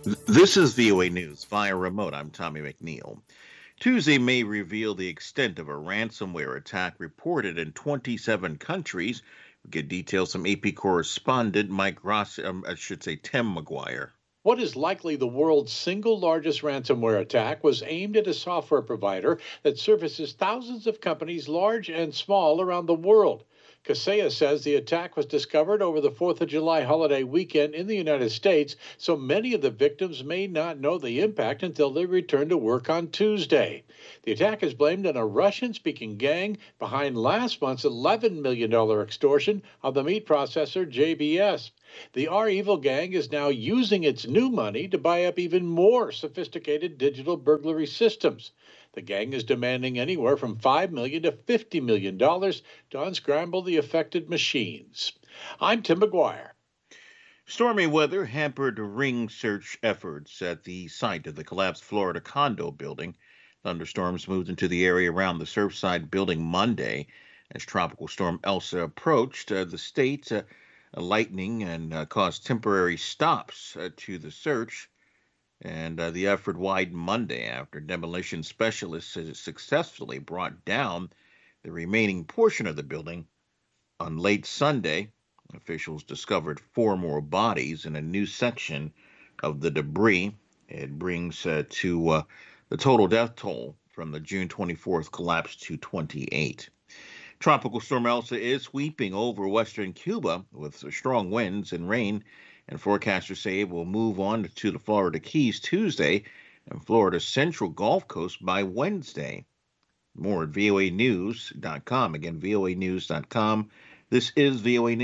This is VOA News via remote. I'm Tommy McNeil. Tuesday may reveal the extent of a ransomware attack reported in 27 countries. We get details from AP correspondent Mike Ross, Tim McGuire. What is likely the world's single largest ransomware attack was aimed at a software provider that services thousands of companies, large and small, around the world. Kaseya says the attack was discovered over the 4th of July holiday weekend in the United States, so many of the victims may not know the impact until they return to work on Tuesday. The attack is blamed on a Russian-speaking gang behind last month's $11 million extortion of the meat processor JBS. The REvil gang is now using its new money to buy up even more sophisticated digital burglary systems. The gang is demanding anywhere from $5 million to $50 million to unscramble the affected machines. I'm Tim McGuire. Stormy weather hampered ring search efforts at the site of the collapsed Florida condo building. Thunderstorms moved into the area around the Surfside building Monday as Tropical Storm Elsa approached the state. Lightning and caused temporary stops to the search. And the effort widened Monday after demolition specialists successfully brought down the remaining portion of the building. On late Sunday, officials discovered 4 more bodies in a new section of the debris. It brings to the total death toll from the June 24th collapse to 28. Tropical Storm Elsa is sweeping over western Cuba with strong winds and rain, and forecasters say it will move on to the Florida Keys Tuesday and Florida's central Gulf Coast by Wednesday. More at voanews.com. Again, voanews.com. This is VOA News.